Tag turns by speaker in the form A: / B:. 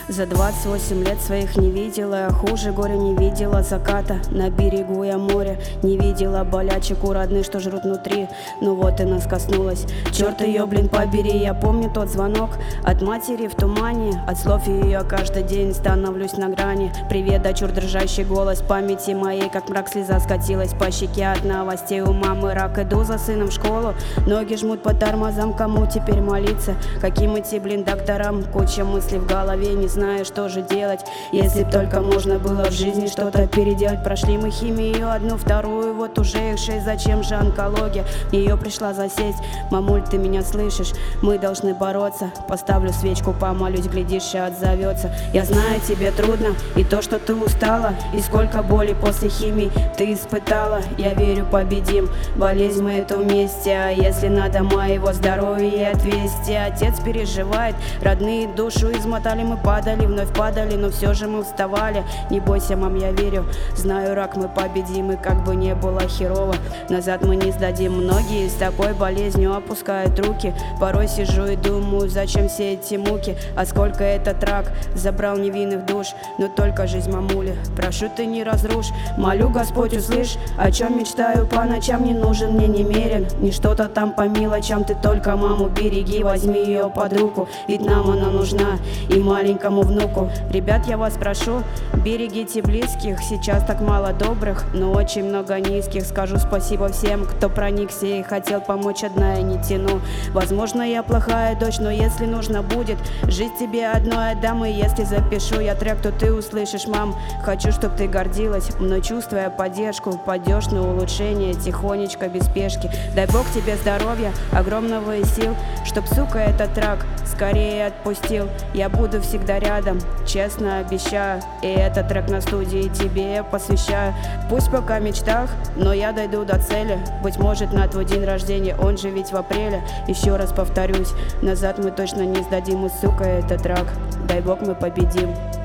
A: За 28 лет своих не видела, хуже горя не видела заката. На берегу я моря не видела болячек у родных, что жрут внутри. Ну вот и нас коснулась, черт ее, блин, побери. Я помню тот звонок от матери в тумане, от слов ее каждый день становлюсь на грани. Привет, дочур, дрожащий голос памяти моей, как мрак слеза скатилась по щеке от новостей. У мамы рак, иду за сыном в школу, ноги жмут по тормозам, кому теперь молиться? Каким идти, блин, докторам? Куча мыслей в голове, не знаю, что же делать. Если б только можно было в жизни что-то переделать. Прошли мы химию, одну, вторую, вот уже их 6. Зачем же онкология? В нее пришла засесть. Мамуль, ты меня слышишь? Мы должны бороться. Поставлю свечку, помолюсь, глядишь, и отзовется. Я знаю, тебе трудно, и то, что ты устала, и сколько боли после химии ты испытала. Я верю, победим болезнь мы эту вместе. А если надо моего здоровья отвести? Отец переживает, родные душу измотали. Мы падали, вновь падали, но все же мы вставали. Не бойся, мам, я верю, знаю, рак мы победим. И как бы не было херово, назад мы не сдадим. Многие с такой болезнью опускают руки. Порой сижу и думаю, зачем все эти муки? А сколько этот рак забрал невинных душ. Но только жизнь, мамуля, прошу, ты не разрушь. Молю, Господь, услышь, о чем мечтаю по ночам. Не нужен мне немерен, не что-то там по мелочам. Ты только маму береги, возьми ее под руку, ведь нам она нужна, и маленькому внуку. Ребят, я вас прошу, берегите близких. Сейчас так мало добрых, но очень много низких. Скажу спасибо всем, кто проникся и хотел помочь, одна я не тяну. Возможно, я плохая дочь, но если нужно будет, жить тебе одной отдам. И если запишу я трек, то ты услышишь, мам. Хочу, чтоб ты гордилась мной, чувствуя поддержку. Пойдешь на улучшение тихонечко, без спешки. Дай Бог тебе здоровья, огромного и сил, чтоб, сука, этот рак скорее отпустил. Я буду всегда рядом, честно обещаю. И этот трек на студии тебе я посвящаю. Пусть пока в мечтах, но я дойду до цели. Быть может, на твой день рождения, он же ведь в апреле. Еще раз повторюсь, назад мы точно не сдадим. И, сука, этот рак, дай Бог, мы победим.